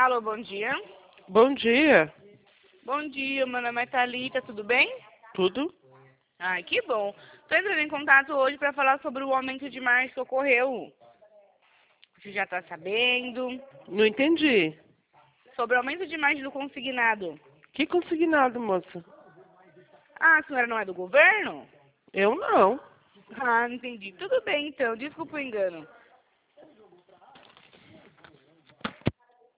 Alô, bom dia. Bom dia. Bom dia, meu nome é Thalita, tudo bem? Tudo? Ai, que bom. Estou entrando em contato hoje para falar sobre o aumento de março que ocorreu. Você já está sabendo? Não entendi. Sobre o aumento de margem do consignado. Que consignado, moça? Ah, a senhora não é do governo? Eu não. Ah, não entendi. Tudo bem, então. Desculpa o engano.